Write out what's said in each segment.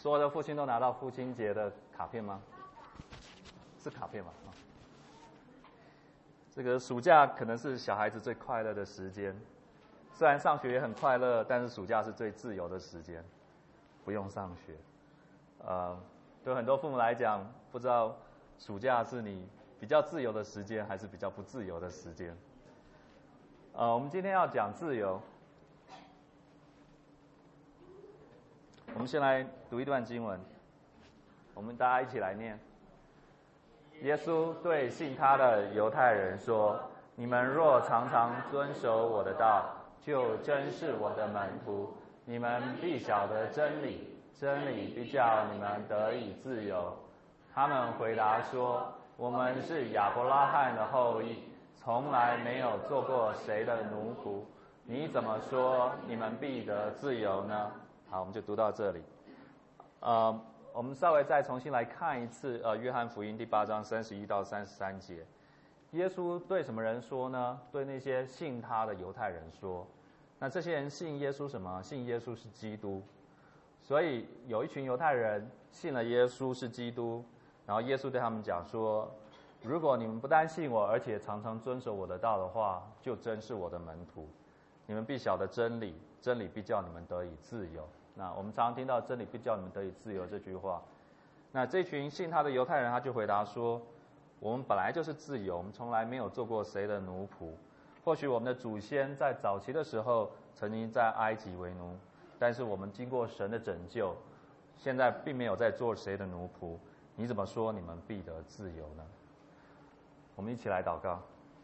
所有的父亲都拿到父亲节的卡片吗？是卡片吗？这个暑假可能是小孩子最快乐的时间，虽然上学也很快乐，但是暑假是最自由的时间，不用上学。对很多父母来讲，不知道暑假是你比较自由的时间，还是比较不自由的时间。我们今天要讲自由。我们先来读一段经文，我们大家一起来念。耶稣对信他的犹太人说：“你们若常常遵守我的道，就真是我的门徒。你们必晓得真理，真理必叫你们得以自由。”他们回答说：“我们是亚伯拉罕的后裔，从来没有做过谁的奴仆。你怎么说你们必得自由呢？”好，我们就读到这里。我们稍微再重新来看一次约翰福音第8章31到33节。耶稣对什么人说呢？对那些信他的犹太人说。那这些人信耶稣什么？信耶稣是基督。所以有一群犹太人信了耶稣是基督，然后耶稣对他们讲说：如果你们不但信我，而且常常遵守我的道的话，就真是我的门徒。你们必晓得真理，真理必叫你们得以自由。那我们常常听到真理必叫你们得以自由这句话。那这群信他的犹太人他就回答说：我们本来就是自由，我们从来没有做过谁的奴仆。或许我们的祖先在早期的时候曾经在埃及为奴，但是我们经过神的拯救，现在并没有在做谁的奴仆。你怎么说你们必得自由呢？我们一起来祷告。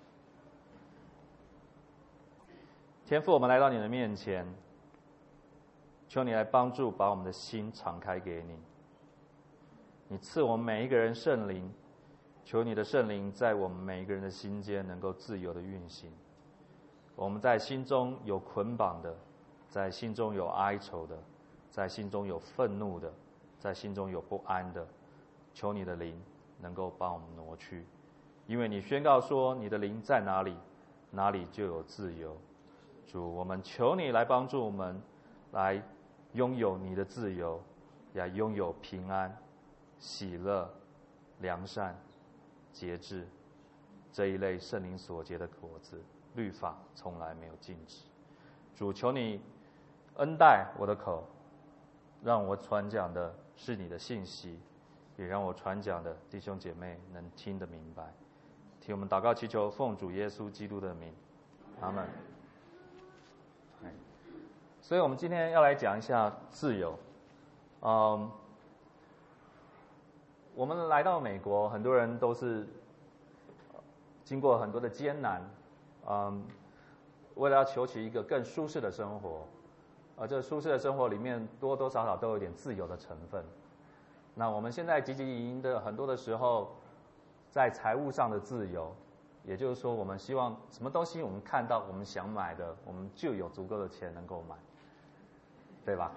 天父，我们来到你的面前，求你来帮助，把我们的心敞开给你。你赐我们每一个人圣灵，求你的圣灵在我们每一个人的心间能够自由的运行。我们在心中有捆绑的，在心中有哀愁的，在心中有愤怒的，在心中有不安的，求你的灵能够帮我们挪去。因为你宣告说，你的灵在哪里，哪里就有自由。主，我们求你来帮助我们，来拥有你的自由，也拥有平安、喜乐、良善、节制这一类圣灵所结的果子，律法从来没有禁止。主，求你恩待我的口，让我传讲的是你的信息，也让我传讲的弟兄姐妹能听得明白。听我们祷告祈求，奉主耶稣基督的名，阿们。所以我们今天要来讲一下自由。我们来到美国，很多人都是经过很多的艰难，为了要求取一个更舒适的生活，这舒适的生活里面多多少少都有点自由的成分。那我们现在汲汲营营的很多的时候，在财务上的自由，也就是说，我们希望什么东西我们看到我们想买的，我们就有足够的钱能够买，对吧？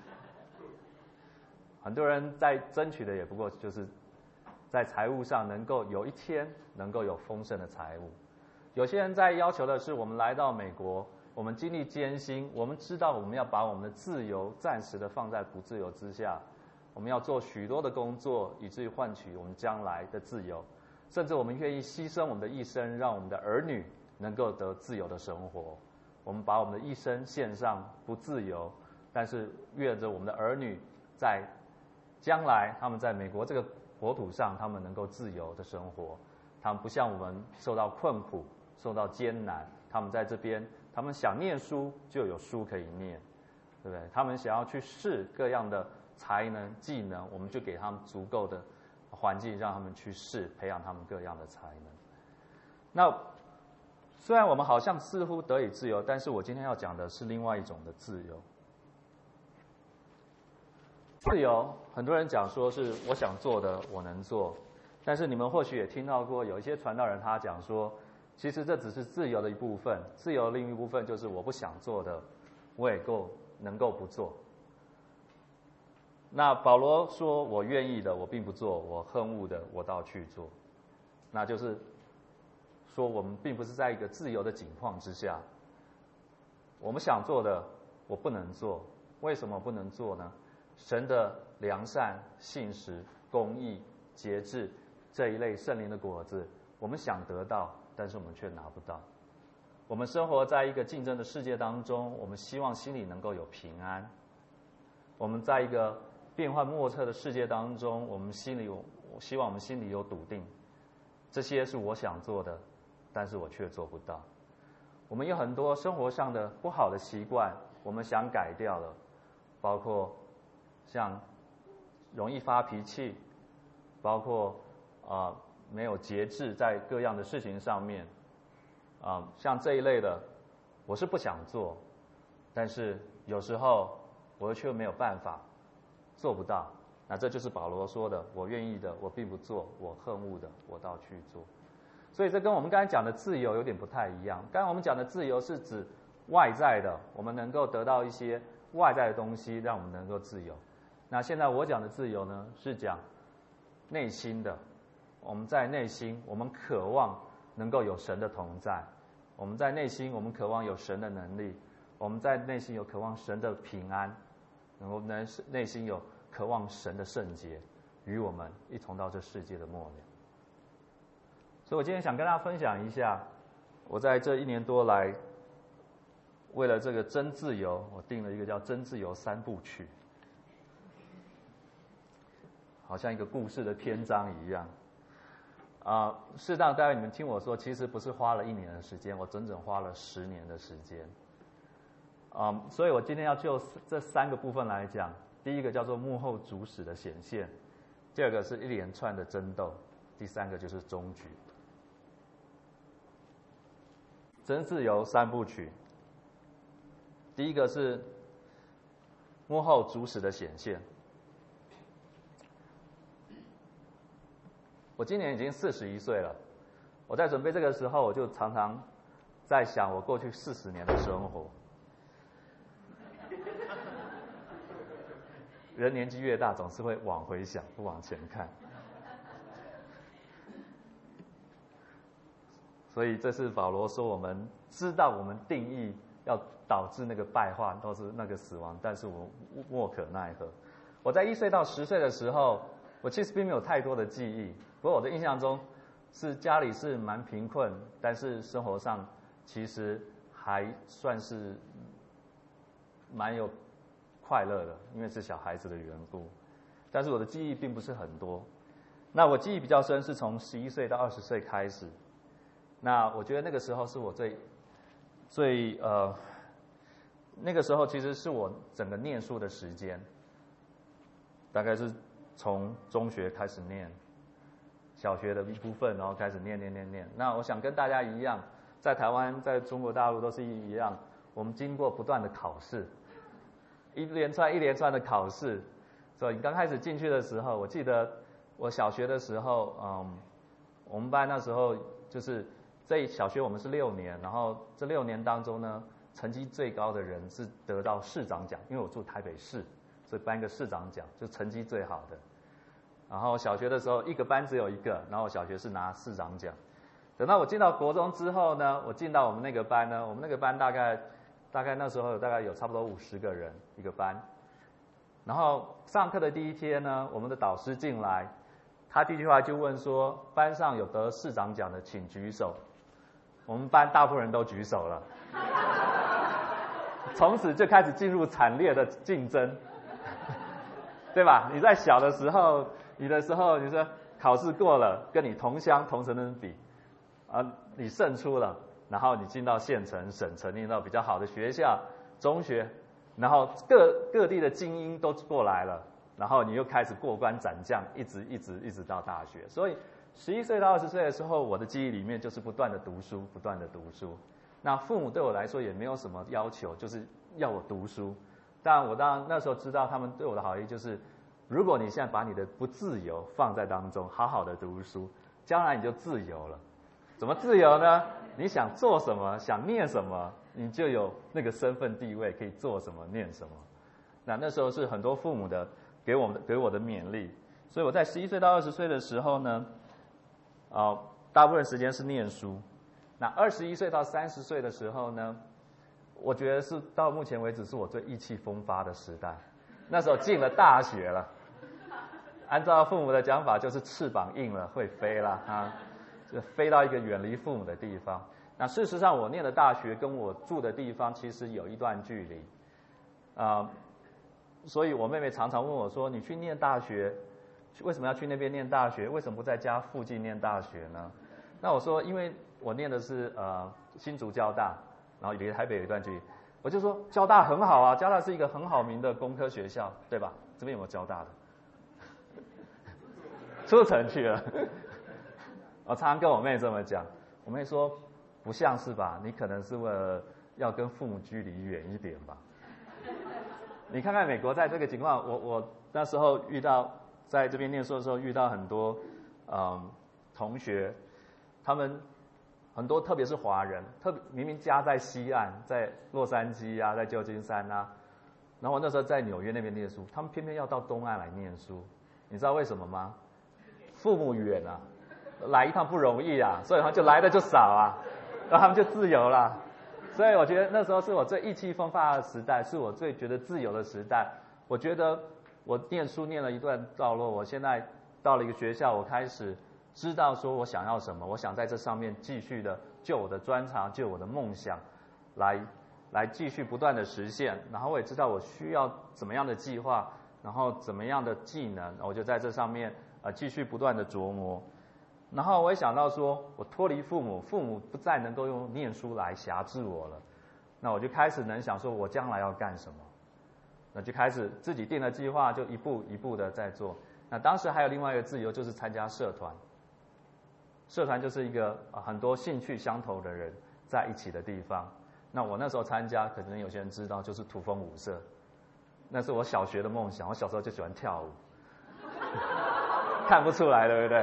很多人在争取的也不过就是在财务上能够有一天能够有丰盛的财务。有些人在要求的是，我们来到美国，我们经历艰辛，我们知道我们要把我们的自由暂时的放在不自由之下，我们要做许多的工作，以至于换取我们将来的自由，甚至我们愿意牺牲我们的一生，让我们的儿女能够得自由的生活。我们把我们的一生献上，不自由，但是愿着我们的儿女在将来他们在美国这个国土上，他们能够自由的生活。他们不像我们受到困苦，受到艰难，他们在这边，他们想念书就有书可以念，对不对？他们想要去试各样的才能技能，我们就给他们足够的环境让他们去试，培养他们各样的才能。那虽然我们好像似乎得以自由，但是我今天要讲的是另外一种的自由。自由，很多人讲说是我想做的我能做，但是你们或许也听到过有一些传道人他讲说，其实这只是自由的一部分，自由的另一部分就是我不想做的，我也能够不做。那保罗说我愿意的我并不做，我恨恶的我倒去做，那就是说我们并不是在一个自由的境况之下，我们想做的我不能做。为什么不能做呢？ 神的良善、信实、公义、节制这一类圣灵的果子，我们想得到，但是我们却拿不到。我们生活在一个竞争的世界当中，我们希望心里能够有平安。我们在一个变幻莫测的世界当中，我希望我们心里有笃定。这些是我想做的，但是我却做不到。我们有很多生活上的不好的习惯，我们想改掉了，包括像容易发脾气，包括没有节制在各样的事情上面，像这一类的，我是不想做，但是有时候我却没有办法，做不到。那这就是保罗说的：我愿意的，我并不做；我恨恶的，我倒去做。所以这跟我们刚才讲的自由有点不太一样。刚才我们讲的自由是指外在的，我们能够得到一些外在的东西，让我们能够自由。那现在我讲的自由呢，是讲内心的。我们在内心，我们渴望能够有神的同在；我们在内心，我们渴望有神的能力；我们在内心有渴望神的平安；我们内心有渴望神的圣洁，与我们一同到这世界的末了。所以我今天想跟大家分享一下，我在这1年多来，为了这个真自由，我定了一个叫真自由3部曲，好像一个故事的篇章一样。适当待会你们听我说，其实不是花了1年的时间，我整整花了10年的时间。所以我今天要就这3个部分来讲。第一个叫做幕后主使的显现，第二个是一连串的争斗，第3个就是终局。真自由3部曲，第一个是幕后主使的显现。我今年已经41岁了，我在准备这个时候，我就常常在想我过去40年的生活。人年纪越大，总是会往回想，不往前看。所以这是保罗说，我们知道我们定义要导致那个败坏，或是那个死亡，但是我莫可奈何。我在1岁到10岁的时候，我其实并没有太多的记忆，不过我的印象中是家里是蛮贫困，但是生活上其实还算是蛮有快乐的，因为是小孩子的缘故。但是我的记忆并不是很多。那我记忆比较深是从11岁到20岁开始。那我觉得那个时候是我那个时候其实是我整个念书的时间，大概是从中学开始念，小学的一部分，然后开始念。那我想跟大家一样，在台湾、在中国大陆都是一样，我们经过不断的考试。一连串的考试，所以你刚开始进去的时候，我记得我小学的时候，我们班那时候就是小学我们是6年，然后这6年当中呢，成绩最高的人是得到市长奖，因为我住台北市，所以颁一个市长奖，就成绩最好的。然后小学的时候，一个班只有1个，然后我小学是拿市长奖。等到我进到国中之后呢，我进到我们那个班呢，我们那个班大概那时候大概有差不多50个人一个班。然后上课的第一天呢，我们的导师进来，他第一句话就问说：班上有得市长奖的请举手。我们班大部分人都举手了，从此就开始进入惨烈的竞争，对吧？你在小的时候，你说考试过了，跟你同乡同城的人比，你胜出了，然后你进到县城、省城，念到比较好的学校、中学，然后各地的精英都过来了，然后你又开始过关斩将，一直到大学。所以11岁到20岁的时候，我的记忆里面就是不断的读书。那父母对我来说也没有什么要求，就是要我读书。但我当然那时候知道他们对我的好意就是，如果你现在把你的不自由放在当中，好好的读书，将来你就自由了。怎么自由呢？你想做什么，想念什么，你就有那个身份地位，可以做什么念什么。那时候是很多父母的给我的勉励。所以我在11岁到20岁的时候呢，大部分时间是念书。那21岁到30岁的时候呢，我觉得是到目前为止是我最意气风发的时代。 那时候进了大学了。按照父母的讲法，就是翅膀硬了会飞了啊，就飞到一个远离父母的地方。那事实上，我念的大学跟我住的地方其实有一段距离，所以我妹妹常常问我说：“你去念大学，为什么要去那边念大学？为什么不在家附近念大学呢？”那我说：“因为我念的是新竹交大，然后离台北有一段距离。”我就说：“交大很好啊，交大是一个很好名的工科学校，对吧？这边有没有交大的？”出城去了。我常常跟我妹这么讲，我妹说：“不像是吧？你可能是为了要跟父母距离远一点吧？”你看看美国在这个情况，我那时候遇到在这边念书的时候遇到很多同学，他们很多特别是华人，明明家在西岸，在洛杉矶啊，在旧金山啊，然后我那时候在纽约那边念书，他们偏偏要到东岸来念书，你知道为什么吗？父母远啊，来一趟不容易啊，所以他们就来的就少啊，然后他们就自由了。所以我觉得那时候是我最意气风发的时代，是我最觉得自由的时代。我觉得我念书念了一段道路，我现在到了一个学校，我开始知道说我想要什么，我想在这上面继续的就我的专长，就我的梦想来继续不断的实现。然后我也知道我需要怎么样的计划，然后怎么样的技能，我就在这上面继续不断的琢磨。然后我也想到说，我脱离父母，父母不再能够用念书来辖制我了，那我就开始能想说我将来要干什么，那就开始自己定了计划，就一步一步的在做。那当时还有另外一个自由，就是参加社团。社团就是一个很多兴趣相投的人在一起的地方。那我那时候参加，可能有些人知道，就是土风舞社，那是我小学的梦想。我小时候就喜欢跳舞。看不出来，对不对？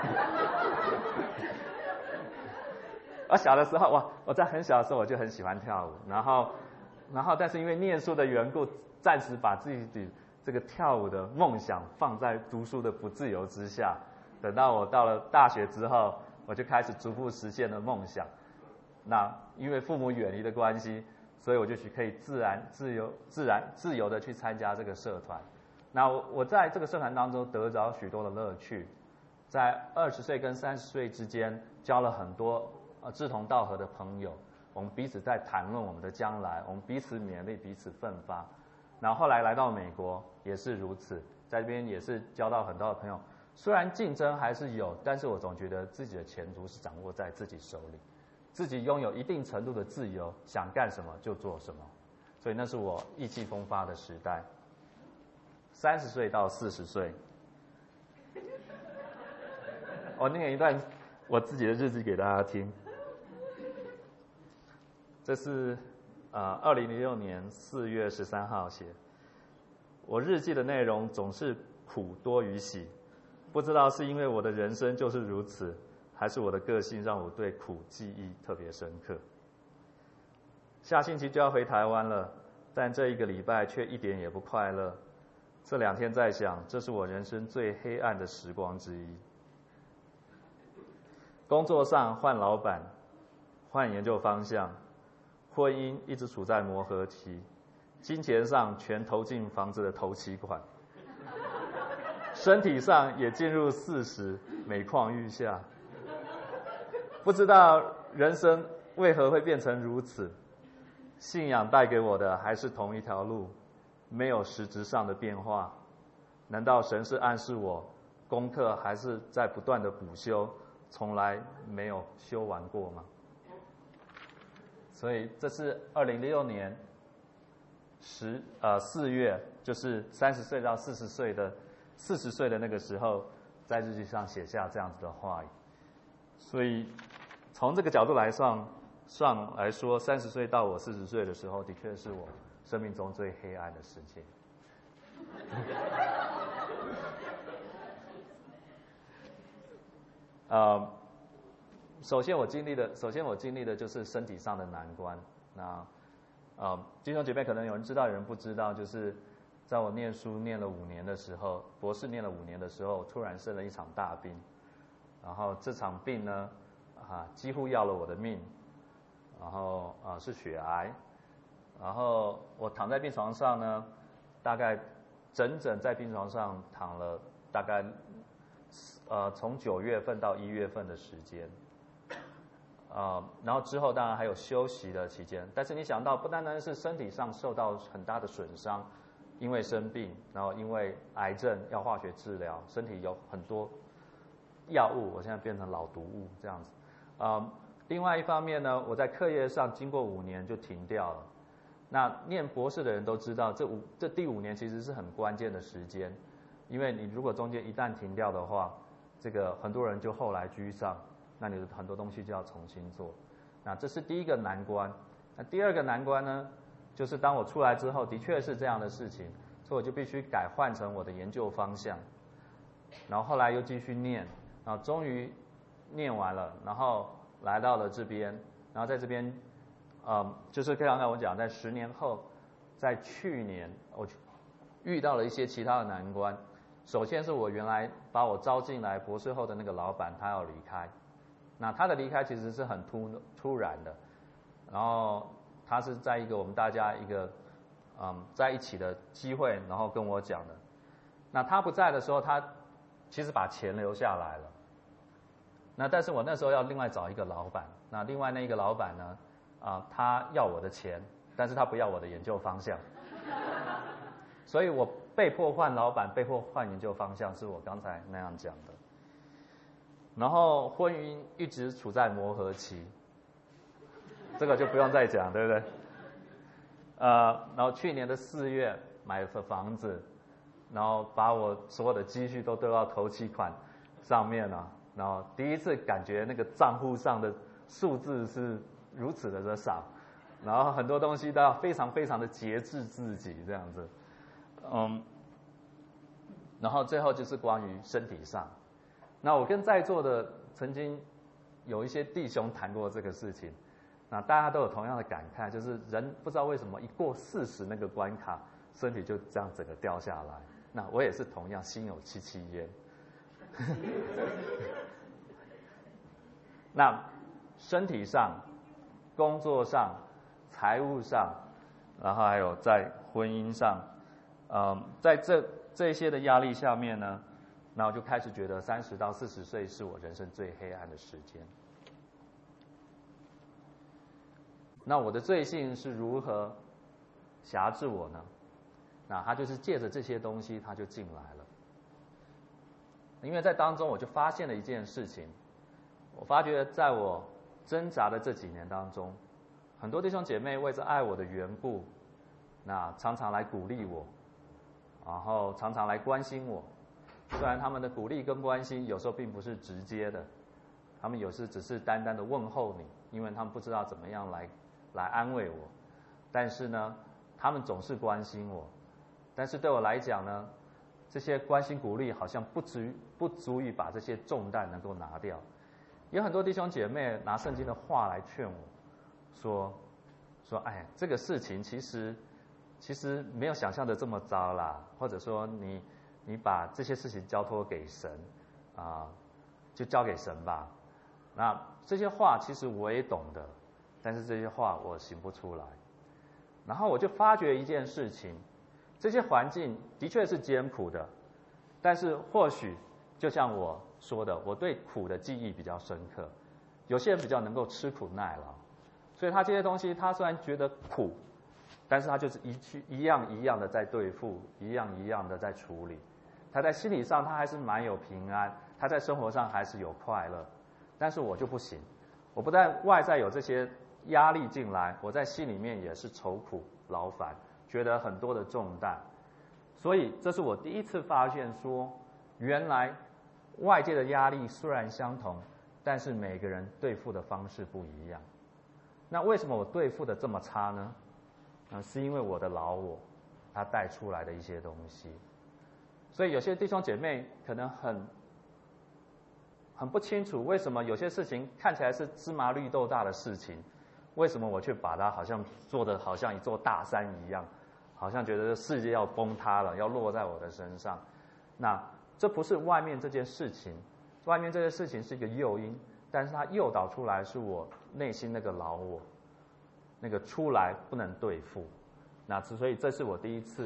我小的时候，我在很小的时候我就很喜欢跳舞，然后，但是因为念书的缘故，暂时把自己这个跳舞的梦想放在读书的不自由之下。等到我到了大学之后，我就开始逐步实现了梦想。那因为父母远离的关系，所以我就可以自由的去参加这个社团。那我在这个社团当中得着许多的乐趣，在20岁跟30岁之间交了很多志同道合的朋友，我们彼此在谈论我们的将来，我们彼此勉励，彼此奋发。然后后来来到美国也是如此，在这边也是交到很多的朋友。虽然竞争还是有，但是我总觉得自己的前途是掌握在自己手里，自己拥有一定程度的自由，想干什么就做什么。所以那是我意气风发的时代。30岁到40岁，我念一段我自己的日记给大家听。这是2006年4月13号写。我日记的内容总是苦多于喜，不知道是因为我的人生就是如此，还是我的个性让我对苦记忆特别深刻。下星期就要回台湾了，但这1个礼拜却一点也不快乐。这2天在想，这是我人生最黑暗的时光之一。工作上换老板，换研究方向，婚姻一直处在磨合期，金钱上全投进房子的头期款，身体上也进入40，每况愈下。不知道人生为何会变成如此，信仰带给我的还是同一条路，没有实质上的变化。难道神是暗示我功课还是在不断的补修，从来没有修完过吗？所以这是2006年4月，就是30岁到40岁的那个时候，在日记上写下这样子的话语。所以从这个角度来说，30岁到我40岁的时候，的确是我生命中最黑暗的时期。首先我经历的就是身体上的难关。那弟兄姐妹可能有人知道，有人不知道，就是在我念书念了5年的时候，博士念了5年的时候，突然生了一场大病，然后这场病呢，几乎要了我的命，然后是血癌，然后我躺在病床上呢，大概整整在病床上躺了大概从9月份到1月份的时间。然后之后当然还有休息的期间，但是你想到不单单是身体上受到很大的损伤，因为生病，然后因为癌症要化学治疗，身体有很多药物，我现在变成老毒物这样子。另外一方面呢，我在课业上经过5年就停掉了。那念博士的人都知道，这第5年其实是很关键的时间，因为你如果中间一旦停掉的话，这个很多人就后来居上。那你的很多东西就要重新做，那这是第一个难关。那第二个难关呢，就是当我出来之后，的确是这样的事情，所以我就必须换成我的研究方向。然后后来又继续念，然后终于念完了，然后来到了这边，然后在这边，就是刚才我讲，在10年后，在去年我遇到了一些其他的难关。首先是我原来把我招进来博士后的那个老板，他要离开。那他的离开其实是很突然的，然后他是在一个我们大家一个在一起的机会，然后跟我讲的。那他不在的时候，他其实把钱留下来了。那但是我那时候要另外找一个老板，那另外那一个老板呢，他要我的钱，但是他不要我的研究方向，所以我被迫换老板，被迫换研究方向，是我刚才那样讲的。然后婚姻一直处在磨合期，这个就不用再讲，对不对？然后去年的4月买了房子，然后把我所有的积蓄都丢到头期款上面了，然后第一次感觉那个账户上的数字是如此的少，然后很多东西都要非常非常的节制自己这样子，然后最后就是关于身体上。那我跟在座的曾经有一些弟兄谈过这个事情，那大家都有同样的感慨，就是人不知道为什么一过40那个关卡，身体就这样整个掉下来。那我也是同样心有戚戚焉。那身体上、工作上、财务上，然后还有在婚姻上，在这些的压力下面呢，那我就开始觉得30到40岁是我人生最黑暗的时间。那我的罪性是如何辖制我呢？那他就是借着这些东西，他就进来了。因为在当中我就发现了一件事情，我发觉在我挣扎的这几年当中，很多弟兄姐妹为着爱我的缘故，那常常来鼓励我，然后常常来关心我。虽然他们的鼓励跟关心有时候并不是直接的，他们有时只是单单的问候你，因为他们不知道怎么样来安慰我。但是呢，他们总是关心我。但是对我来讲呢，这些关心鼓励好像不足以把这些重担能够拿掉。有很多弟兄姐妹拿圣经的话来劝我，说，哎，这个事情其实没有想象的这么糟啦，或者说你把这些事情交托给神，就交给神吧。那这些话其实我也懂得，但是这些话我行不出来。然后我就发觉一件事情，这些环境的确是艰苦的，但是或许就像我说的，我对苦的记忆比较深刻。有些人比较能够吃苦耐劳，所以他这些东西他虽然觉得苦，但是他就是一样一样的在对付，一样一样的在处理。他在心理上他还是蛮有平安，他在生活上还是有快乐。但是我就不行，我不但外在有这些压力进来，我在心里面也是愁苦劳烦，觉得很多的重担。所以这是我第一次发现说，原来外界的压力虽然相同，但是每个人对付的方式不一样。那为什么我对付的这么差呢？是因为我的老我他带出来的一些东西。所以有些弟兄姐妹可能很不清楚，为什么有些事情看起来是芝麻绿豆大的事情，为什么我却把它好像做得好像一座大山一样，好像觉得世界要崩塌了，要落在我的身上。那这不是外面这件事情，外面这件事情是一个诱因，但是它诱导出来是我内心那个老我，那个出来不能对付。那所以这是我第一次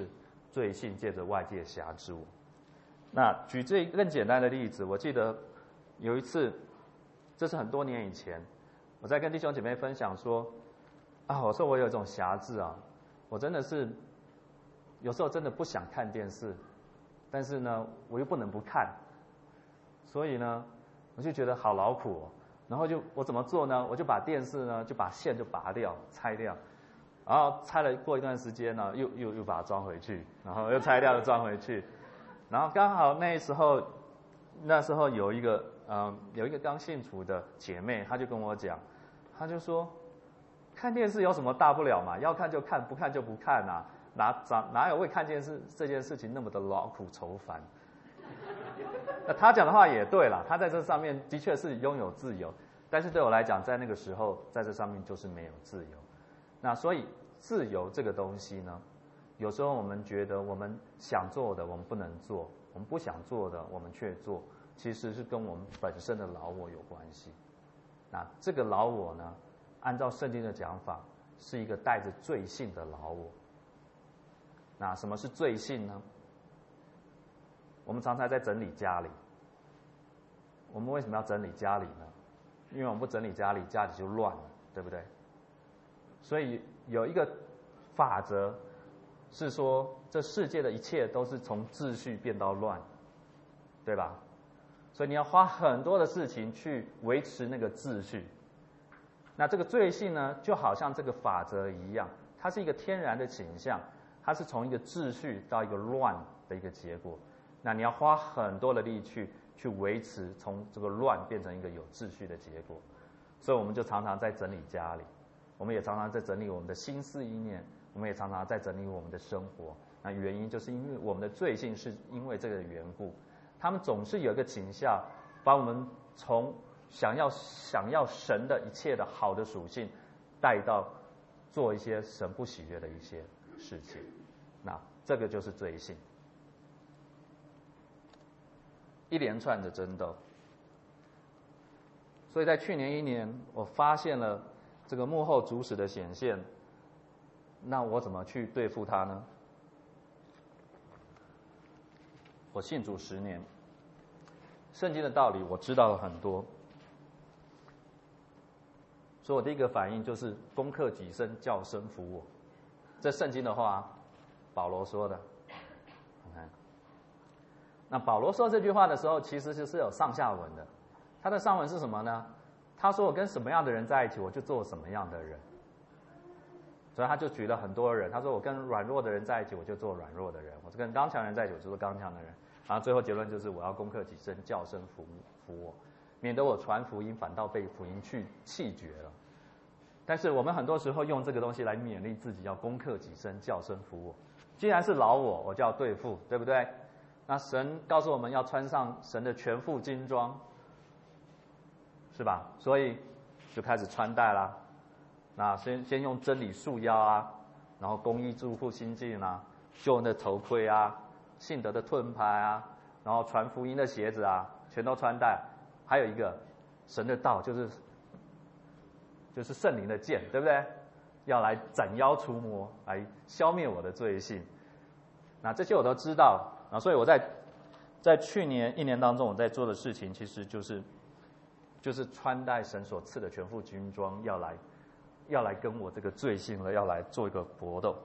罪性借着外界辖制我。那举这更简单的例子，我记得有一次，这是很多年以前，我在跟弟兄姐妹分享说，我说我有一种辖制啊，我真的是有时候真的不想看电视，但是呢，我又不能不看，所以呢，我就觉得好劳苦哦。然后我怎么做呢？我就把电视呢，就把线就拔掉、拆掉，然后拆了过一段时间呢，又把它装回去，然后又拆掉又装回去，然后刚好那时候有一个刚信主的姐妹，她就跟我讲，她就说，看电视有什么大不了嘛？要看就看，不看就不看啊，哪有为看电视这件事情那么的劳苦愁烦？那他讲的话也对啦，他在这上面的确是拥有自由，但是对我来讲，在那个时候，在这上面就是没有自由。那所以自由这个东西呢，有时候我们觉得我们想做的我们不能做，我们不想做的我们却做，其实是跟我们本身的老我有关系。那这个老我呢，按照圣经的讲法，是一个带着罪性的老我。那什么是罪性呢？我们常常在整理家里，我们为什么要整理家里呢？因为我们不整理家里，家里就乱了，对不对？所以有一个法则是说，这世界的一切都是从秩序变到乱，对吧？所以你要花很多的事情去维持那个秩序。那这个罪性呢，就好像这个法则一样，它是一个天然的倾向，它是从一个秩序到一个乱的一个结果。那你要花很多的力去维持从这个乱变成一个有秩序的结果。所以我们就常常在整理家里，我们也常常在整理我们的心思意念，我们也常常在整理我们的生活。那原因就是因为我们的罪性是因为这个缘故，他们总是有一个倾向，把我们从想要神的一切的好的属性，带到做一些神不喜悦的一些事情。那这个就是罪性。一连串的争斗，所以在去年1年，我发现了这个幕后主使的显现，那我怎么去对付它呢？我信主10年，圣经的道理我知道了很多，所以我第一个反应就是攻克己身，叫声服我。这圣经的话，保罗说的。那保罗说这句话的时候，其实是有上下文的。他的上文是什么呢？他说我跟什么样的人在一起，我就做什么样的人。所以他就举了很多人，他说我跟软弱的人在一起，我就做软弱的人；我跟刚强人在一起，我就做刚强的人。然后最后结论就是我要攻克己身，叫声服我，免得我传福音反倒被福音去弃绝了。但是我们很多时候用这个东西来勉励自己，要攻克己身，叫声服我。既然是老我就要对付，对不对？那神告诉我们要穿上神的全副军装，是吧？所以就开始穿戴啦。那先用真理束腰啊，然后公义祝福心境啊，救恩的头盔啊，信德的盾牌啊，然后传福音的鞋子啊，全都穿戴。还有一个神的道，就是圣灵的剑，对不对？要来斩妖除魔，来消灭我的罪性。那这些我都知道。所以我在去年1年当中，我在做的事情，其实就是穿戴神所赐的全副军装，要来跟我这个罪性了，要来做一个搏斗。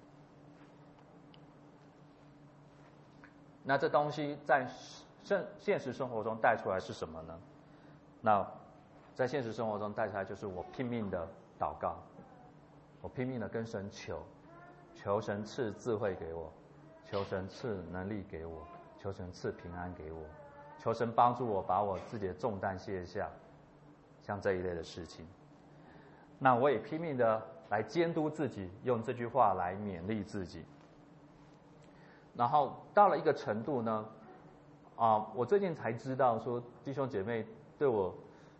那这东西在现实生活中带出来是什么呢？那在现实生活中带出来就是我拼命的祷告，我拼命的跟神求神赐智慧给我。求神赐能力给我，求神赐平安给我，求神帮助我把我自己的重担卸下，像这一类的事情。那我也拼命的来监督自己，用这句话来勉励自己。然后到了一个程度呢，我最近才知道说弟兄姐妹对我，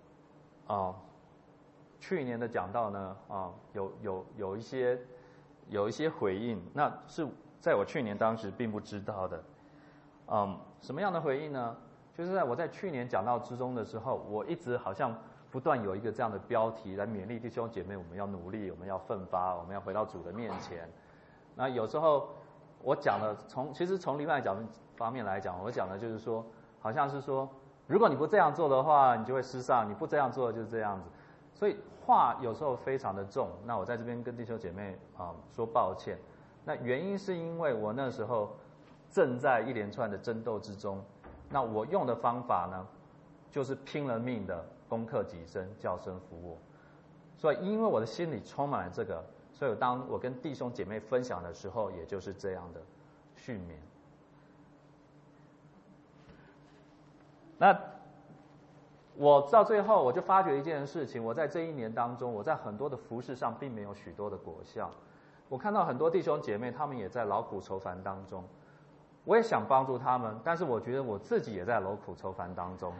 去年的讲道呢，有一些回应，那是在我去年当时并不知道的。什么样的回应呢？就是我在去年讲道之中的时候，我一直好像不断有一个这样的标题来勉励弟兄姐妹，我们要努力，我们要奋发，我们要回到主的面前。那有时候我讲的其实从另外方面来讲，我讲的就是说，好像是说，如果你不这样做的话，你就会失丧；你不这样做就是这样子。所以话有时候非常的重。那我在这边跟弟兄姐妹说抱歉。那原因是因为我那时候正在一连串的争斗之中，那我用的方法呢，就是拼了命的攻克己身，叫声服我。所以因为我的心里充满了这个，所以当我跟弟兄姐妹分享的时候，也就是这样的训勉。那我到最后我就发觉一件事情，我在这一年当中，我在很多的服事上并没有许多的果效。我看到很多弟兄姐妹，他们也在劳苦愁烦当中，我也想帮助他们，但是我觉得我自己也在劳苦愁烦当中。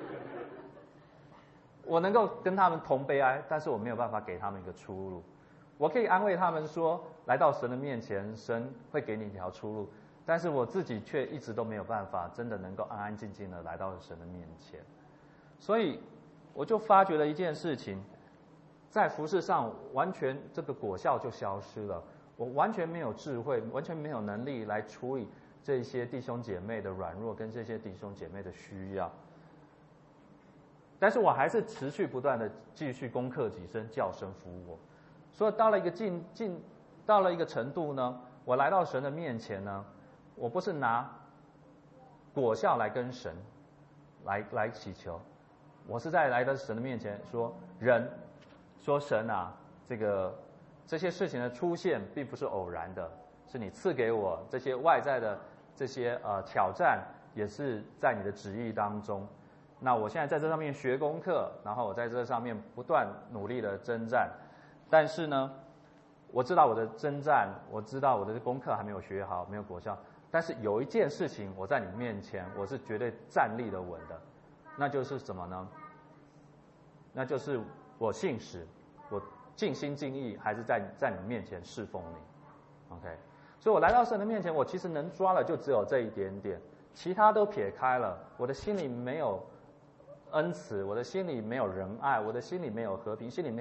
我能够跟他们同悲哀，但是我没有办法给他们一个出路。我可以安慰他们说，来到神的面前，神会给你一条出路，但是我自己却一直都没有办法真的能够安安静静的来到神的面前。所以我就发觉了一件事情，在服事上完全这个果效就消失了，我完全没有智慧，完全没有能力来处理这些弟兄姐妹的软弱跟这些弟兄姐妹的需要。但是我还是持续不断的继续攻克己身，叫声服我。所以到了一个程度呢，我来到神的面前呢，我不是拿果效来跟神来祈求，我是在来到神的面前说神啊，这些事情的出现并不是偶然的，是你赐给我这些外在的这些挑战，也是在你的旨意当中。那我现在在这上面学功课，然后我在这上面不断努力的征战，但是呢，我知道我的征战，我知道我的功课还没有学好，没有果效。但是有一件事情，我在你面前我是绝对站立的稳的，那就是什么呢？那就是我信使，我尽心尽意，还是在你面前侍奉你。OK， 所以我来到神的面前，我其实能抓的就只有这一点点，其他都撇开了。我的心里没有恩慈，我的心里没有仁爱，我的心里没有和平，心里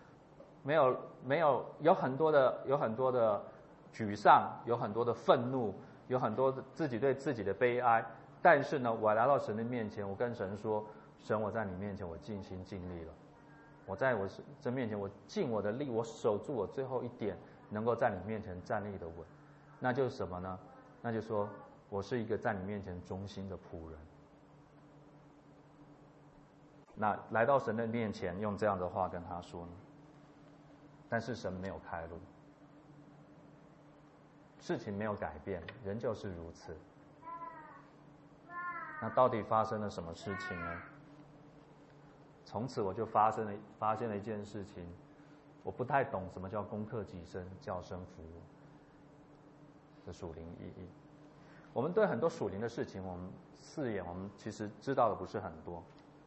有很多的沮丧，有很多的愤怒，有很多自己对自己的悲哀。但是呢，我来到神的面前，我跟神说：神，我在你面前，我尽心尽力了。我在我神面前，我尽我的力，我守住我最后一点，能够在你面前站立的稳。那就是什么呢？那就是说我是一个在你面前忠心的仆人。那来到神的面前，用这样的话跟他说呢？但是神没有开路，事情没有改变，仍旧是如此。那到底发生了什么事情呢？从此我就发现了一件事情，我不太懂什么叫攻克己身，叫声服我的属灵意义。我们对很多属灵的事情，我们四眼我们其实知道的不是很多。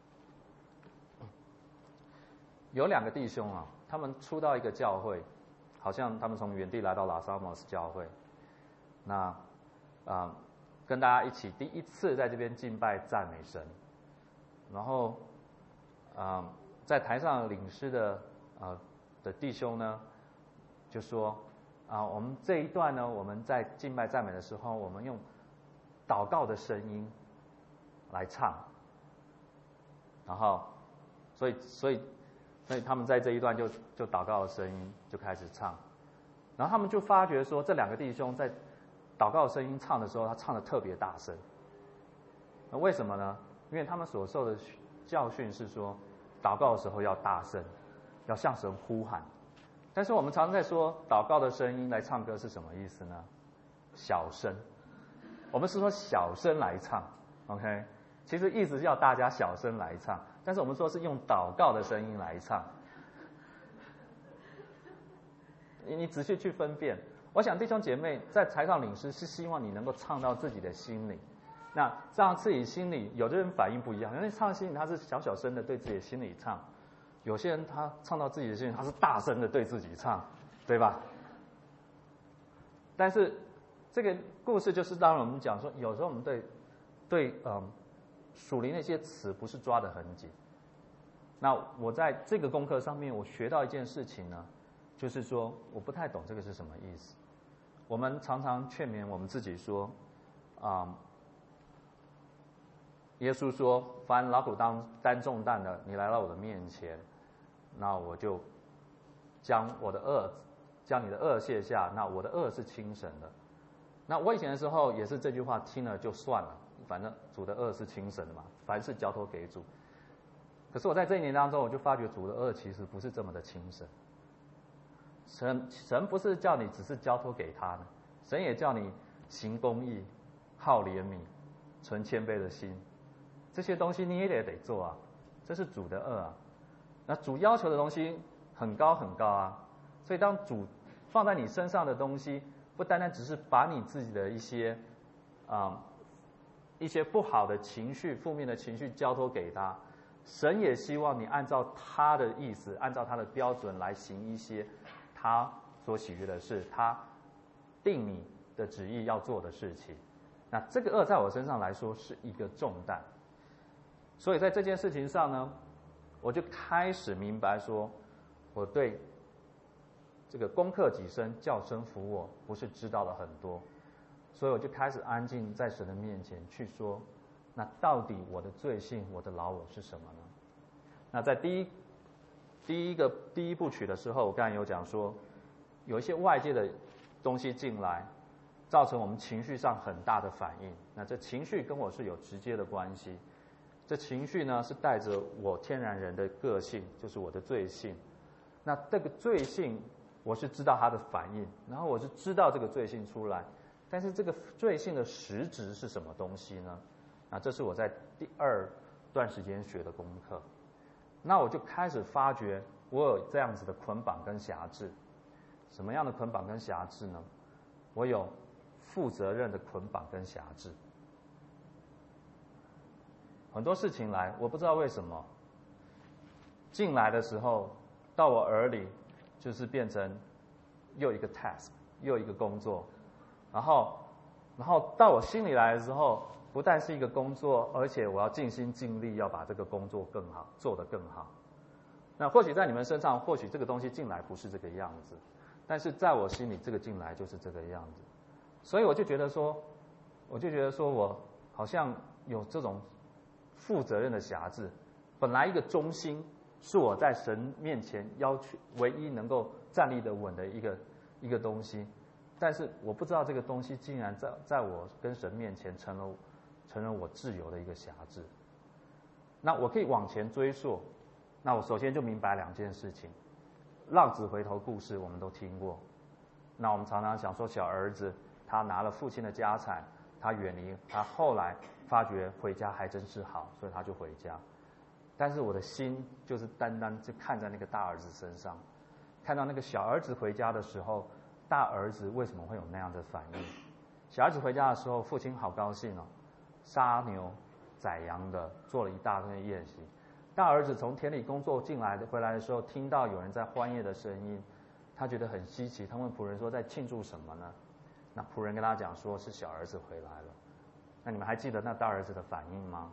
有两个弟兄啊，他们出到一个教会，好像他们从原地来到拉萨莫斯教会，那跟大家一起第一次在这边敬拜赞美神，然后在台上领诗的弟兄呢，就说我们这一段呢，我们在敬拜赞美的时候，我们用祷告的声音来唱，然后所以他们在这一段就祷告的声音就开始唱，然后他们就发觉说，这两个弟兄在祷告的声音唱的时候，他唱得特别大声。那为什么呢？因为他们所受的教训是说，祷告的时候要大声，要向神呼喊。但是我们常常在说，祷告的声音来唱歌是什么意思呢？小声。我们是说小声来唱 ，OK？ 其实意思是要大家小声来唱，但是我们说是用祷告的声音来唱。你仔细去分辨。我想弟兄姐妹在台上领诗是希望你能够唱到自己的心里，那这样自己心里，有的人反应不一样，有人唱心里他是小小声的对自己的心里唱，有些人他唱到自己的心里他是大声的对自己唱，对吧？但是这个故事就是让我们讲说，有时候我们对属灵那些词不是抓得很紧。那我在这个功课上面，我学到一件事情呢，就是说我不太懂这个是什么意思。 我们常常劝勉我们自己说，耶稣说：“凡劳苦担重担的，你来到我的面前，那我就将你的恶卸下。那我的恶是轻省的。”那我以前的时候也是这句话听了就算了，反正主的恶是轻省的嘛，凡事交托给主。可是我在这一年当中，我就发觉主的恶其实不是这么的轻省。神不是叫你只是交托给他的，神也叫你行公义、好怜悯、存谦卑的心，这些东西你也得做啊，这是主的恶啊。那主要求的东西很高很高啊，所以当主放在你身上的东西，不单单只是把你自己的一些不好的情绪、负面的情绪交托给他，神也希望你按照他的意思，按照他的标准来行一些他所喜悦的事，他定你的旨意要做的事情。那这个恶在我身上来说是一个重担，所以在这件事情上呢，我就开始明白说，我对这个攻克己身、叫声服我，不是知道了很多，所以我就开始安静在神的面前去说，那到底我的罪性、我的老我是什么呢？那在第一部曲的时候，我刚才有讲说，有一些外界的东西进来，造成我们情绪上很大的反应。那这情绪跟我是有直接的关系。这情绪呢，是带着我天然人的个性，就是我的罪性。那这个罪性，我是知道它的反应，然后我是知道这个罪性出来，但是这个罪性的实质是什么东西呢？那这是我在第二段时间学的功课。那我就开始发觉我有这样子的捆绑跟辖制。什么样的捆绑跟辖制呢？我有负责任的捆绑跟辖制。很多事情来，我不知道为什么进来的时候，到我耳里就是变成又一个 task， 又一个工作，然后到我心里来的时候，不但是一个工作，而且我要尽心尽力要把这个工作更好，做得更好。那或许在你们身上，或许这个东西进来不是这个样子，但是在我心里，这个进来就是这个样子。所以我就觉得说我好像有这种负责任的辖制。本来一个中心是我在神面前要求唯一能够站立得稳的一个东西，但是我不知道这个东西竟然在我跟神面前成了我自由的一个辖制。那我可以往前追溯，那我首先就明白两件事情。浪子回头故事我们都听过，那我们常常想说，小儿子他拿了父亲的家产，他远离，他后来发觉回家还真是好，所以他就回家。但是我的心就是单单就看在那个大儿子身上，看到那个小儿子回家的时候，大儿子为什么会有那样的反应？小儿子回家的时候，父亲好高兴哦，杀牛宰羊的做了一大顿宴席。大儿子从田里工作回来的时候，听到有人在欢悦的声音，他觉得很稀奇，他问仆人说在庆祝什么呢？那仆人跟他讲说是小儿子回来了。那你们还记得那大儿子的反应吗？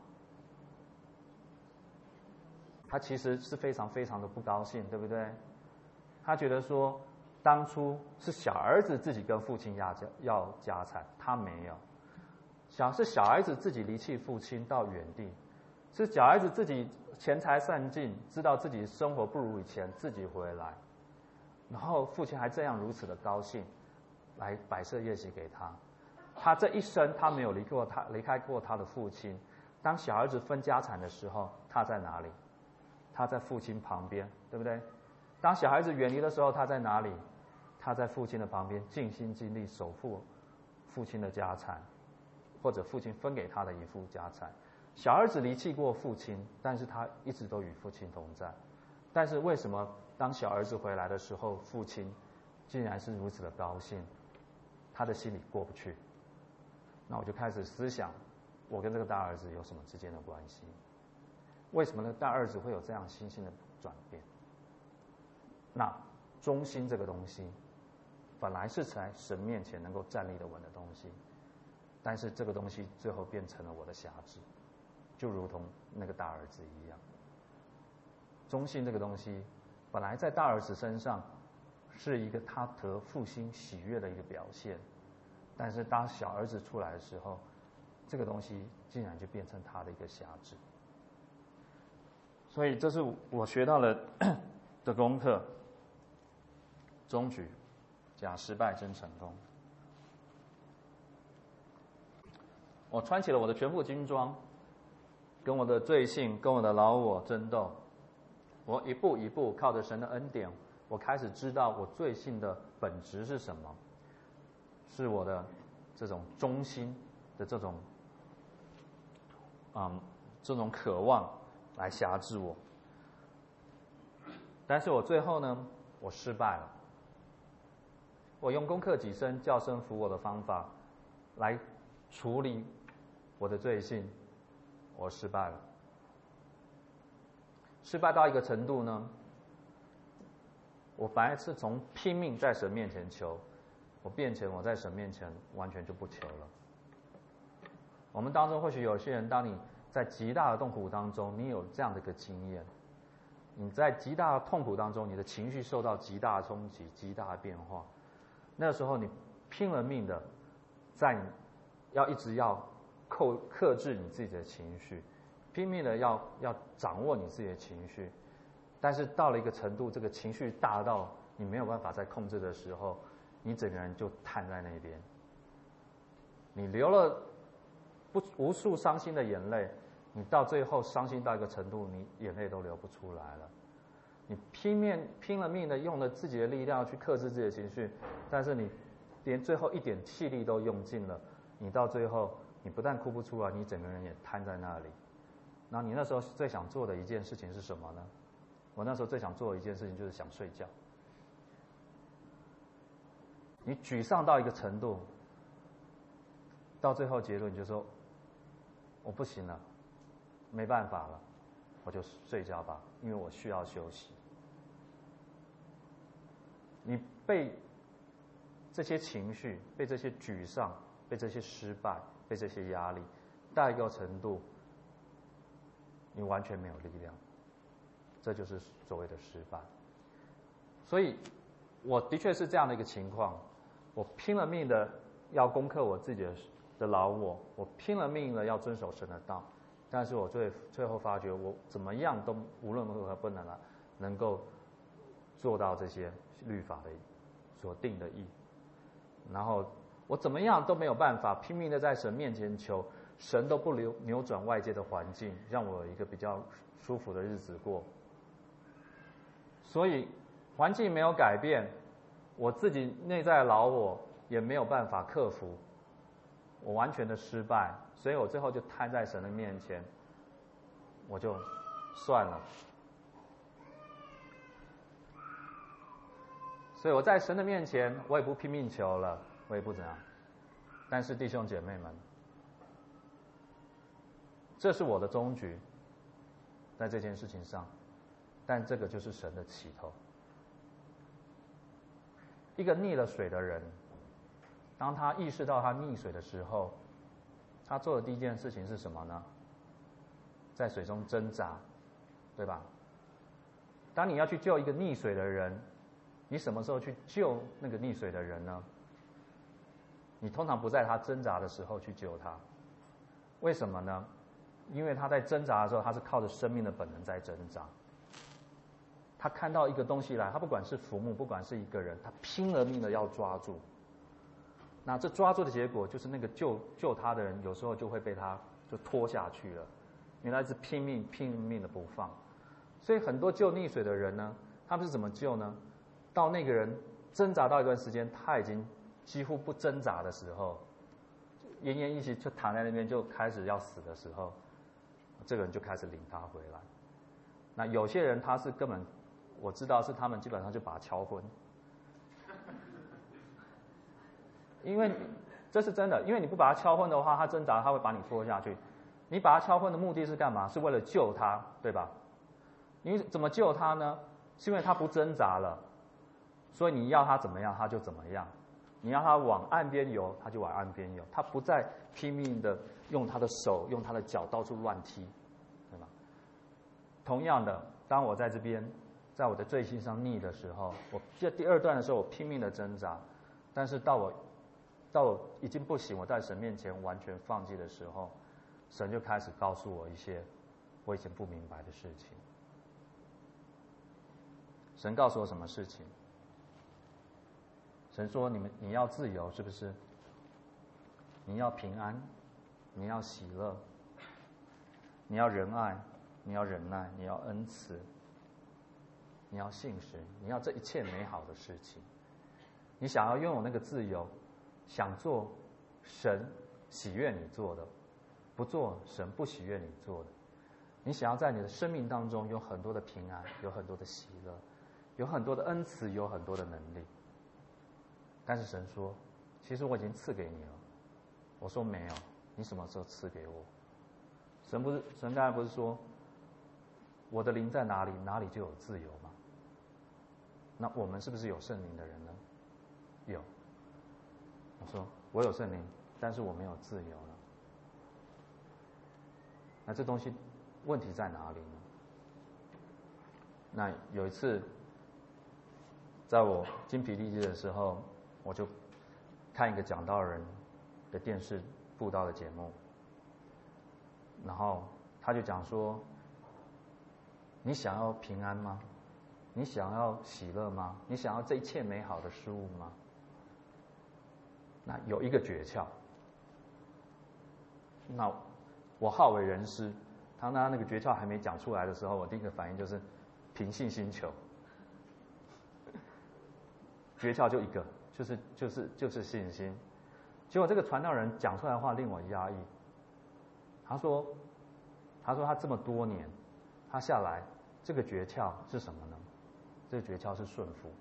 他其实是非常非常的不高兴，对不对？他觉得说当初是小儿子自己跟父亲要家产，他没有。是小孩子自己离弃父亲到远地，是小孩子自己钱财散尽，知道自己生活不如以前，自己回来，然后父亲还这样如此的高兴，来摆设宴席给他。他这一生他没有离开过他的父亲。当小儿子分家产的时候，他在哪里？他在父亲旁边，对不对？当小孩子远离的时候，他在哪里？他在父亲的旁边，尽心尽力守护父亲的家产，或者父亲分给他的一副家产。小儿子离弃过父亲，但是他一直都与父亲同在。但是为什么当小儿子回来的时候，父亲竟然是如此的高兴？他的心里过不去。那我就开始思想，我跟这个大儿子有什么之间的关系？为什么呢？大儿子会有这样心性的转变？那忠心这个东西，本来是在神面前能够站立得稳的东西，但是这个东西最后变成了我的辖制，就如同那个大儿子一样。忠心这个东西，本来在大儿子身上是一个他得父亲喜悦的一个表现， 但是当小儿子出来的时候，这个东西竟然就变成他的一个辖制。所以这是我学到了的功课。终局，假失败真成功。我穿起了我的全副军装，跟我的罪性、跟我的老我争斗。我一步一步靠着神的恩典，我开始知道我罪性的本质是什么，是我的这种忠心的这种渴望来辖制我。但是我最后呢，我失败了。我用攻克己身、叫声服我的方法来处理我的罪性，我失败了。失败到一个程度呢，我本来是从拼命在神面前求，我变成我在神面前完全就不求了。我们当中或许有些人，当你在极大的痛苦当中，你有这样的一个经验，你在极大的痛苦当中，你的情绪受到极大的冲击、极大的变化。那个时候，你拼了命的，一直要克制你自己的情绪，拼命的要掌握你自己的情绪，但是到了一个程度，这个情绪大到你没有办法再控制的时候，你整个人就瘫在那边，你流了无数伤心的眼泪，你到最后伤心到一个程度，你眼泪都流不出来了。你拼了命的用了自己的力量去克制自己的情绪，但是你连最后一点气力都用尽了，你到最后你不但哭不出来，你整个人也瘫在那里。然后你那时候最想做的一件事情是什么呢？我那时候最想做的一件事情就是想睡觉。你沮丧到一个程度，到最后结论你就说我不行了，没办法了，我就睡觉吧，因为我需要休息。你被这些情绪、被这些沮丧、被这些失败、被这些压力到一个程度，你完全没有力量，这就是所谓的失败。所以我的确是这样的一个情况，我拼了命的要攻克我自己的老我，我拼了命的要遵守神的道，但是我最后发觉，我怎么样都无论如何不能够做到这些律法的所定的义，然后我怎么样都没有办法拼命的在神面前求，神都不扭转外界的环境，让我有一个比较舒服的日子过。所以环境没有改变，我自己内在的老我也没有办法克服，我完全的失败，所以我最后就瘫在神的面前，我就算了。所以我在神的面前，我也不拼命求了，我也不怎样。但是弟兄姐妹们，这是我的终局，在这件事情上，但这个就是神的起头。一个溺了水的人，当他意识到他溺水的时候，他做的第一件事情是什么呢？在水中挣扎，对吧？当你要去救一个溺水的人，你什么时候去救那个溺水的人呢？你通常不在他挣扎的时候去救他。为什么呢？因为他在挣扎的时候，他是靠着生命的本能在挣扎。他看到一个东西来，他不管是浮木，不管是一个人，他拼了命的要抓住。那这抓住的结果就是那个救他的人，有时候就会被他就拖下去了，因为他是拼命的不放。所以很多救溺水的人呢，他们是怎么救呢？到那个人挣扎到一段时间，他已经几乎不挣扎的时候，奄奄一息就躺在那边就开始要死的时候，这个人就开始领他回来。那有些人他是根本我知道是他们基本上就把他敲昏，因为这是真的，因为你不把他敲昏的话，他挣扎他会把你拖下去。你把他敲昏的目的是干嘛？是为了救他，对吧？你怎么救他呢？是因为他不挣扎了，所以你要他怎么样他就怎么样，你要他往岸边游他就往岸边游，他不再拼命的用他的手用他的脚到处乱踢，对吧？同样的，当我在这边在我的罪性上逆的时候，我这第二段的时候我拼命的挣扎，但是到我到我已经不行，我在神面前完全放弃的时候，神就开始告诉我一些我以前不明白的事情。神告诉我什么事情？神说你要自由，是不是？你要平安，你要喜乐，你要仁爱，你要忍耐，你要恩慈，你要信实，你要这一切美好的事情。你想要拥有那个自由，想做神喜悦你做的，不做神不喜悦你做的。你想要在你的生命当中有很多的平安，有很多的喜乐，有很多的恩慈，有很多的能力。但是神说，其实我已经赐给你了。我说没有，你什么时候赐给我？神刚才不是说，我的灵在哪里，哪里就有自由吗？那我们是不是有圣灵的人呢？有。我说我有圣灵，但是我没有自由了。那这东西问题在哪里呢？那有一次，在我精疲力尽的时候，我就看一个讲道人的电视布道的节目，然后他就讲说，你想要平安吗？你想要喜乐吗？你想要这一切美好的事物吗？那有一个诀窍。那我好为人师，当他那个诀窍还没讲出来的时候，我第一个反应就是凭信心求。诀窍就一个，就是信心。结果这个传道人讲出来的话令我压抑。他说他这么多年，他下来这个诀窍是什么呢？这个诀窍是顺服。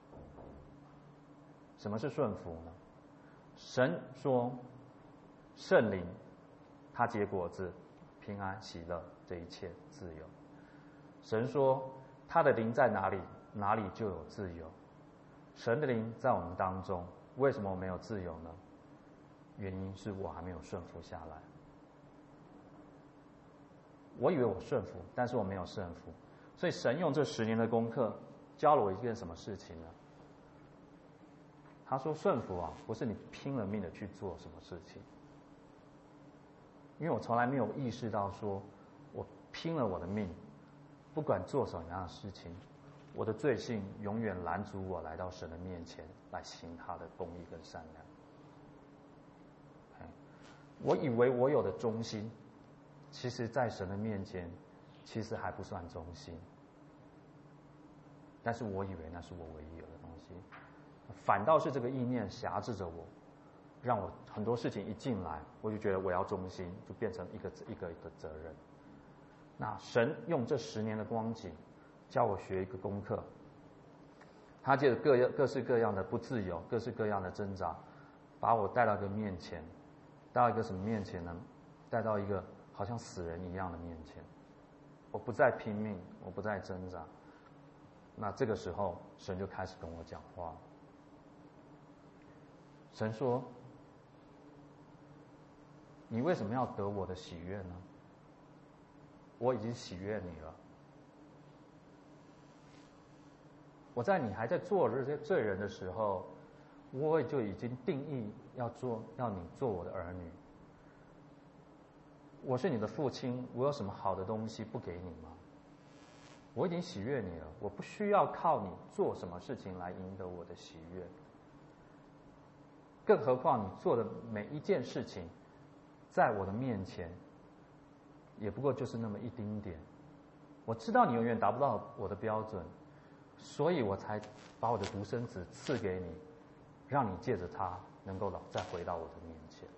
什么是顺服呢？神说，圣灵他结果子，平安、喜乐，这一切自由。神说，他的灵在哪里，哪里就有自由。神的灵在我们当中，为什么我没有自由呢？原因是我还没有顺服下来。我以为我顺服，但是我没有顺服。所以神用这10年的功课，教了我一件什么事情呢？他说顺服啊，不是你拼了命的去做什么事情。因为我从来没有意识到说，我拼了我的命，不管做什么样的事情，我的罪性永远拦阻我来到神的面前来行他的公义跟善良。我以为我有的忠心，其实在神的面前，其实还不算忠心。但是我以为那是我唯一有的东西，反倒是这个意念辖制着我，让我很多事情一进来，我就觉得我要忠心，就变成一个的责任。那神用这10年的光景，教我学一个功课。他借着各式各样的不自由，各式各样的挣扎，把我带到一个面前，带到一个什么面前呢？带到一个好像死人一样的面前。我不再拼命，我不再挣扎。那这个时候，神就开始跟我讲话。神说：“你为什么要得我的喜悦呢？我已经喜悦你了。我在你还在做这些罪人的时候，我就已经定义要你做我的儿女。我是你的父亲，我有什么好的东西不给你吗？我已经喜悦你了，我不需要靠你做什么事情来赢得我的喜悦。更何况你做的每一件事情，在我的面前，也不过就是那么一丁点。我知道你永远达不到我的标准，所以我才把我的独生子赐给你，让你借着他能够再回到我的面前。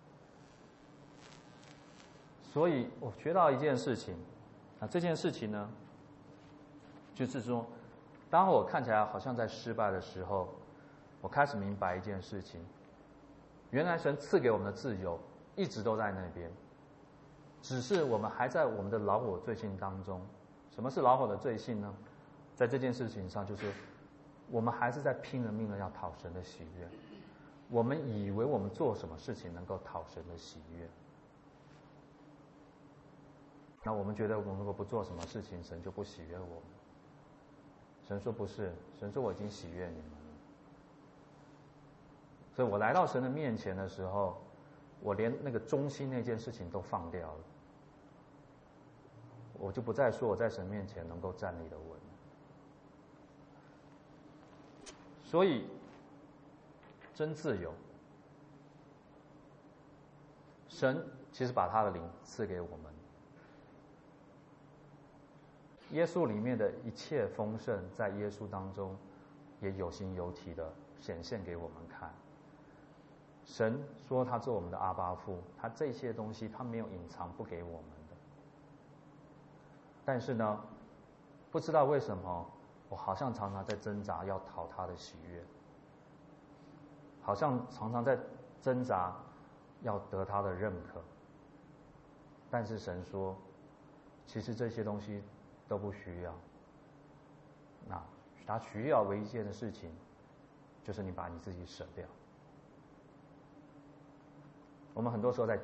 所以我学到一件事情，这件事情呢，就是说，当我看起来好像在失败的时候，我开始明白一件事情：原来神赐给我们的自由一直都在那边，只是我们还在我们的老我罪性当中。什么是老我的罪性呢？在这件事情上，就是我们还是在拼了命的要讨神的喜悦。我们以为我们做什么事情能够讨神的喜悦，那我们觉得我们如果不做什么事情，神就不喜悦我们。神说不是，神说我已经喜悦你们了。 所以我来到神的面前的时候，我连那个忠心那件事情都放掉了，我就不再说我在神面前能够站立得稳。所以真自由，神其实把他的灵赐给我们。耶稣里面的一切丰盛，在耶稣当中也有形有体的显现给我们看。神说他做我们的阿爸父，他这些东西他没有隐藏不给我们的。但是呢，不知道为什么，我好像常常在挣扎要讨他的喜悦，好像常常在挣扎要得他的认可。但是神说，其实这些东西都不需要。那他需要唯一一件的事情，就是你把你自己舍掉。我们很多时候在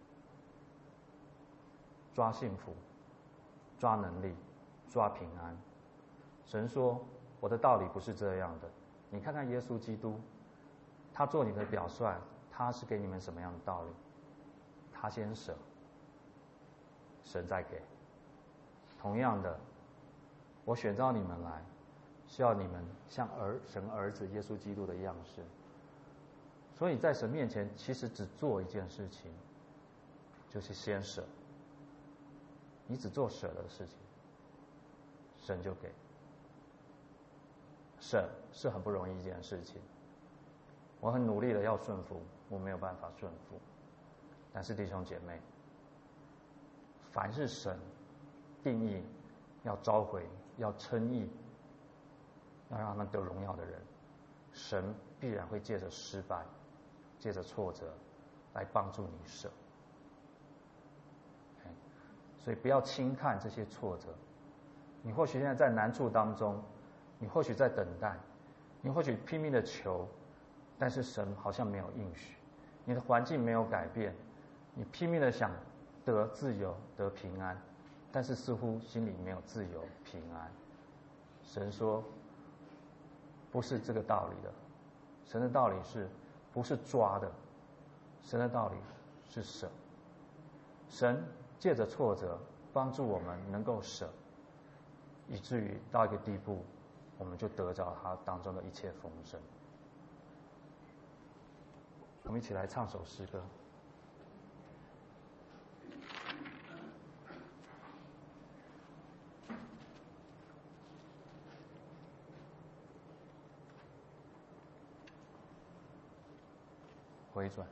抓幸福，抓能力，抓平安。神说，我的道理不是这样的。你看看耶稣基督，他做你的表率，他是给你们什么样的道理？他先舍，神再给。同样的，我选召你们来，是要你们像神儿子耶稣基督的样式。所以在神面前，其实只做一件事情，就是先舍。你只做舍的事情，神就给。舍是很不容易一件事情，我很努力的要顺服，我没有办法顺服。但是弟兄姐妹，凡是神定义要召回、要称义、要让他们得荣耀的人，神必然会借着失败、借着挫折来帮助你舍。所以不要轻看这些挫折。你或许现在在难处当中，你或许在等待，你或许拼命的求，但是神好像没有应许。你的环境没有改变，你拼命的想得自由、得平安，但是似乎心里没有自由、平安。神说，不是这个道理的。神的道理是不是抓的？神的道理是舍。神借着挫折帮助我们能够舍，以至于到一个地步，我们就得着它当中的一切丰盛。我们一起来唱首诗歌。回转。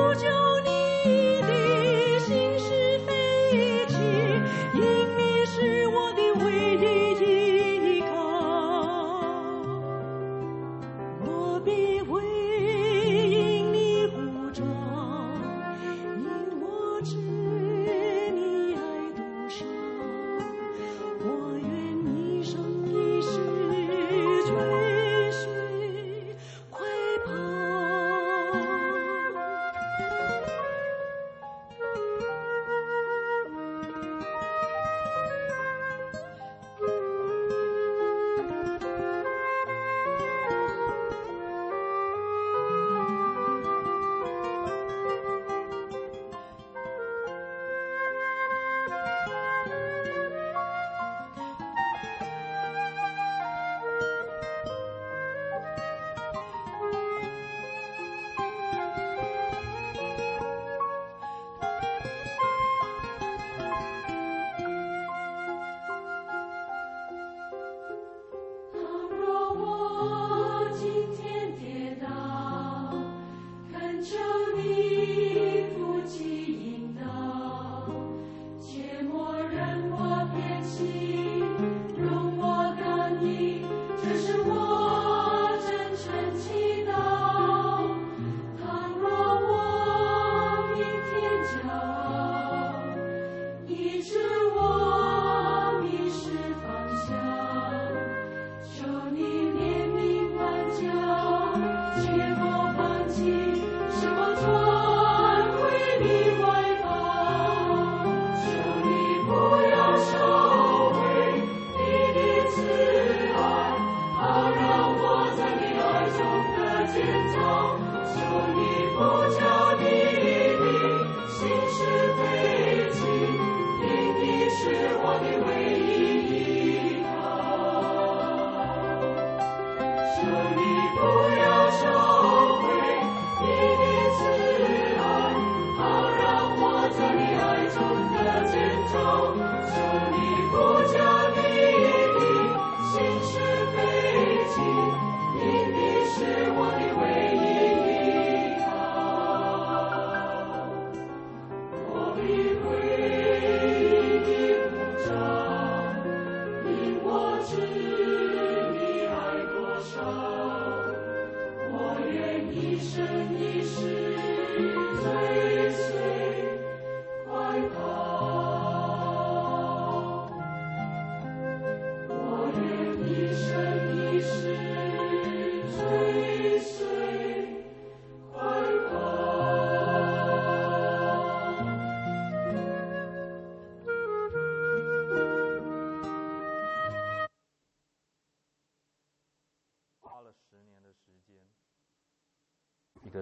因你是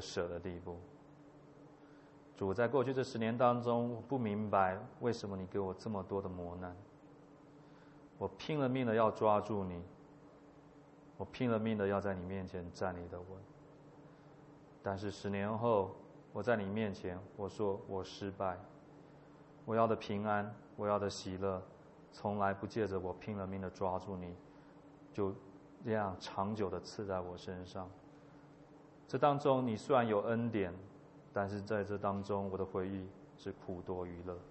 舍的地步。主，在过去这10年当中，我不明白为什么你给我这么多的磨难。我拼了命的要抓住你，我拼了命的要在你面前站立得稳。但是10年后，我在你面前，我说我失败。我要的平安，我要的喜乐，从来不借着我拼了命的抓住你，就这样长久的刺在我身上。这当中，你虽然有恩典，但是在这当中，我的回忆是苦多于乐。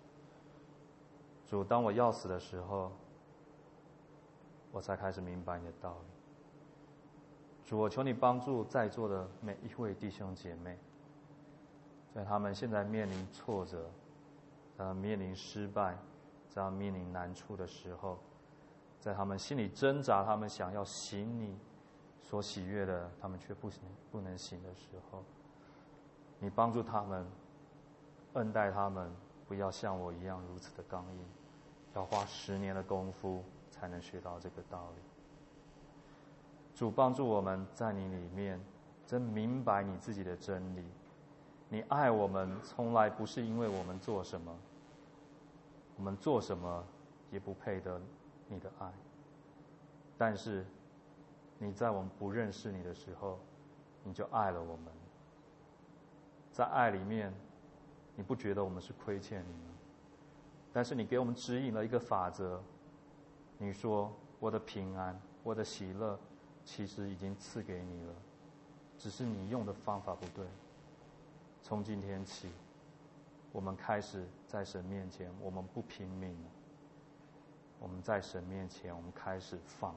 主，当我要死的时候，我才开始明白你的道理。主，我求你帮助在座的每一位弟兄姐妹，在他们现在面临挫折，在他们面临失败，在他们面临难处的时候，在他们心里挣扎，他们想要行你所喜悦的，他们却不能行的时候，你帮助他们，恩待他们，不要像我一样如此的刚硬，要花10年的功夫才能学到这个道理。主，帮助我们在你里面真明白你自己的真理。你爱我们，从来不是因为我们做什么，我们做什么也不配得你的爱。但是你在我们不认识你的时候，你就爱了我们。在爱里面，你不觉得我们是亏欠你吗？但是你给我们指引了一个法则，你说我的平安，我的喜乐其实已经赐给你了，只是你用的方法不对。从今天起，我们开始在神面前，我们不拼命了。我们在神面前，我们开始放，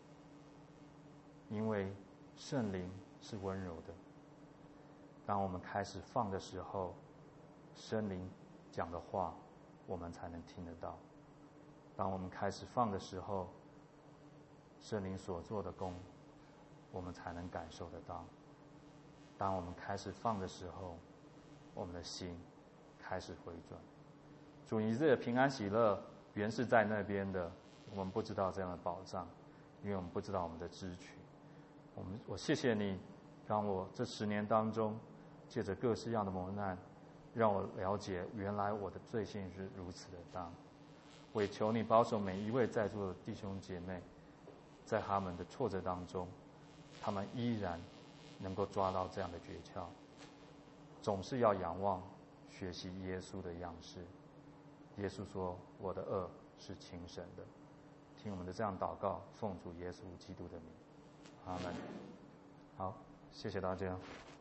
因为圣灵是温柔的。当我们开始放的时候，圣灵讲的话，我们才能听得到。当我们开始放的时候，圣灵所做的工，我们才能感受得到。当我们开始放的时候，我们的心开始回转。主，你这个平安喜乐原是在那边的，我们不知道这样的保障，因为我们不知道我们的支取。我谢谢你，让我这10年当中，借着各式样的磨难，让我了解原来我的罪性是如此的大。我也求你保守每一位在座的弟兄姐妹，在他们的挫折当中，他们依然能够抓到这样的诀窍，总是要仰望学习耶稣的样式。耶稣说，我的恶是轻省的。听我们的这样祷告，奉主耶稣基督的名，阿门。好，谢谢大家。